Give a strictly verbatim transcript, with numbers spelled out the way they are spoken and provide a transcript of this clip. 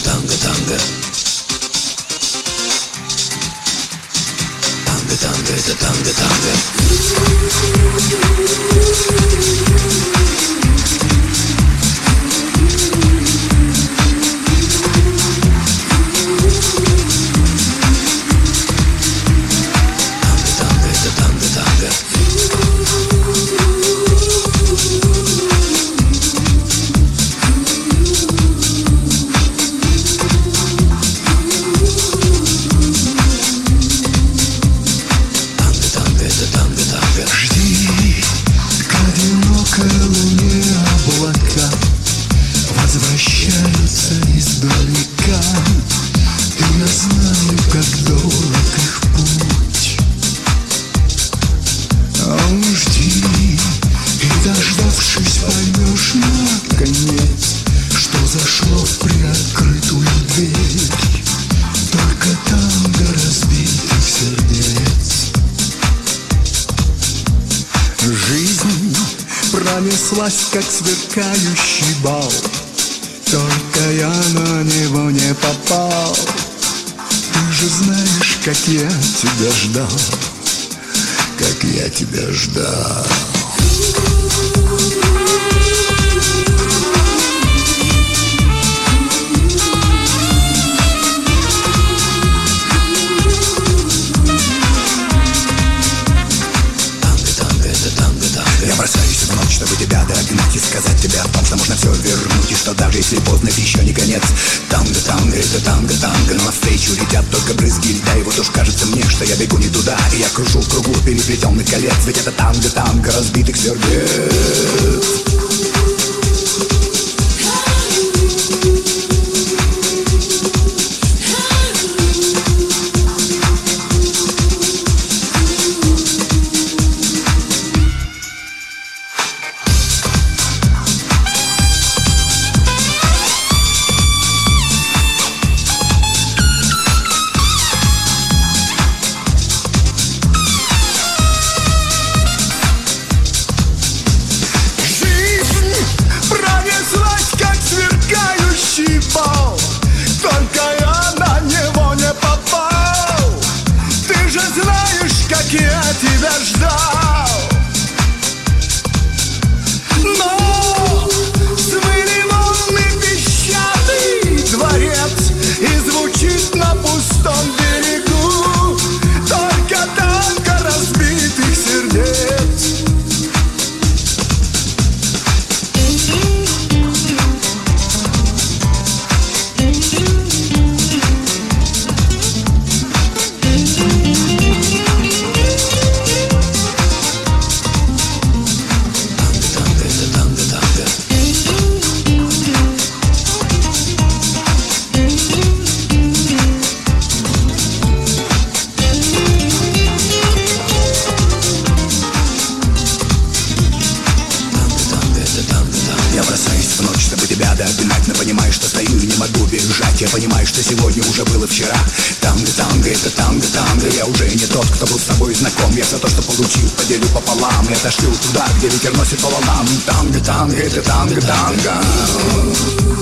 танго, танго. Танго, танго, это танго, танго. Возвращаются издалека, и я знаю, как долг их путь. А жди, и дождавшись, поймешь наконец, что зашло в приоткрытую дверь. Только танго разбитых сердец. Жизнь пронеслась, как сверкающий бал, только я на него не попал. Ты же знаешь, как я тебя ждал, как я тебя ждал. Я бросаюсь в ночь, чтобы тебя догнать и сказать тебе о том, что можно все вернуть, и что даже если поздно, это еще не конец. Танго, танго, это танго, танго, но навстречу летят только брызги льда. И вот уж кажется мне, что я бегу не туда, и я кружу в кругу переплетенных колец. Ведь это танго, танго разбитых сердец. Только я на него не попал. Ты же знаешь, как я тебя ждал. Но смыли волны песчаный дворец, и звучит на пустом берегу только танго разбитых сердец. Я бросаюсь в ночь, чтобы тебя догнать, но понимаю, что стою и не могу бежать. Я понимаю, что сегодня уже было вчера. Танго, танго, это танго, танго. Я уже не тот, кто был с тобой знаком. Я все то, что получил, поделю пополам. Я отошлю туда, где ветер носит по волнам. Танго, танго, это танго, танго.